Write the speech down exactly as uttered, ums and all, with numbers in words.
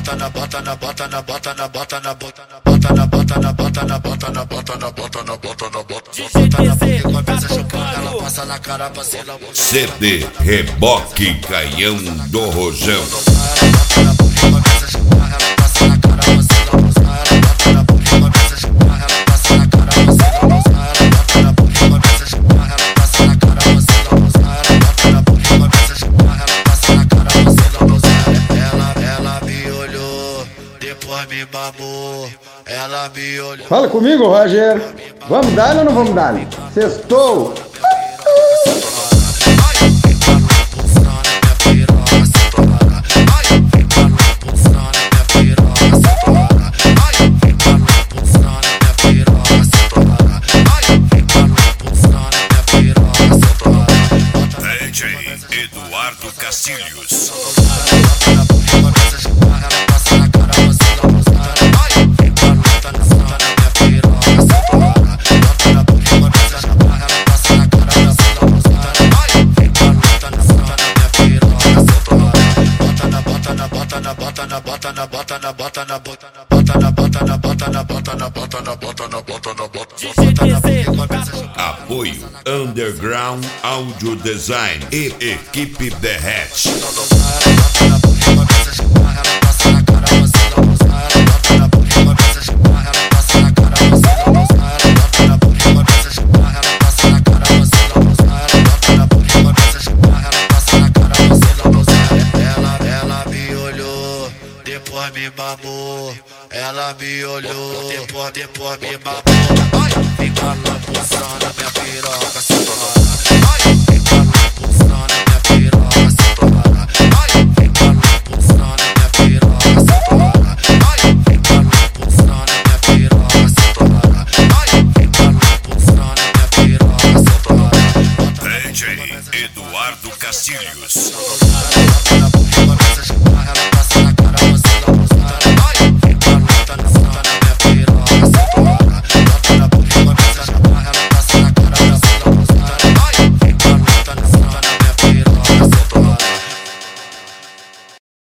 bota na bota na bota na bota na bota na bota na bota na bota na bota na bota na bota na bota na bota na bota bota na boca e começa a chupar, ela passa na cara pra cima. C D Reboque Canhão do Rojão. Me babou, ela me olhou. Fala comigo, Roger. Vamos dar ou não vamos dar? Sextou. D J Eduardo Castilhos. Bota na bota na bota na bota na bota na bota na bota na bota na bota na bota na bota na bota na bota. Apoio Underground Audio Design e Equipe Derrete. Depois me babou, ela me olhou, depois, depois me babou. Fica lá pulsando minha piroca,